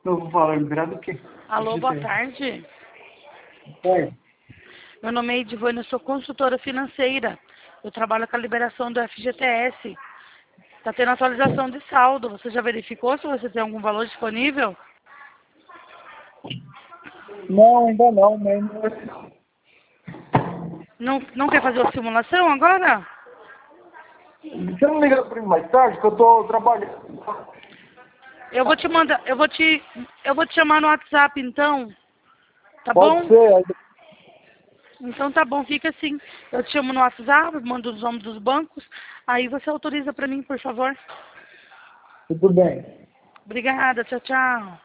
Eu vou falar liberado o quê? Alô, boa tarde. Oi. Meu nome é Edivane, eu sou consultora financeira. Eu trabalho com a liberação do FGTS. Está tendo atualização de saldo. Você já verificou se você tem algum valor disponível? Não, ainda não, mas Não quer fazer a simulação agora? você não liga para mim mais tarde, que eu tô trabalhando. Eu vou te mandar, eu vou te chamar no WhatsApp então. Tá Pode bom? ser, Então tá bom, fica assim. Eu te chamo no WhatsApp, mando os nomes dos bancos. Aí você autoriza para mim, por favor. tudo bem. Obrigada, tchau, tchau.